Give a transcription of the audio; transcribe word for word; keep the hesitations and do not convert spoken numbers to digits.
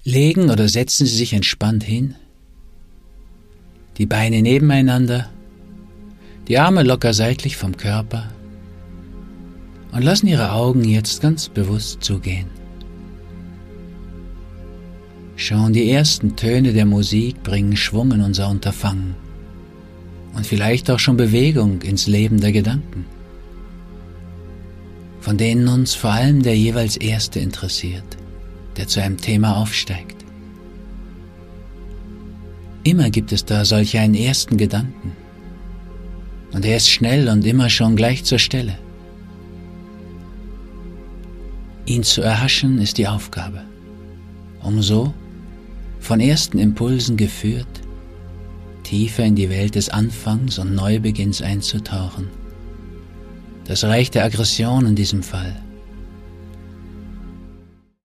Legen oder setzen Sie sich entspannt hin, die Beine nebeneinander, die Arme locker seitlich vom Körper und lassen Ihre Augen jetzt ganz bewusst zugehen. Schon die ersten Töne der Musik bringen Schwung in unser Unterfangen und vielleicht auch schon Bewegung ins Leben der Gedanken, von denen uns vor allem der jeweils erste interessiert, der zu einem Thema aufsteigt. Immer gibt es da solch einen ersten Gedanken, und er ist schnell und immer schon gleich zur Stelle. Ihn zu erhaschen ist die Aufgabe, um so, von ersten Impulsen geführt, tiefer in die Welt des Anfangs und Neubeginns einzutauchen. Das Reich der Aggression in diesem Fall.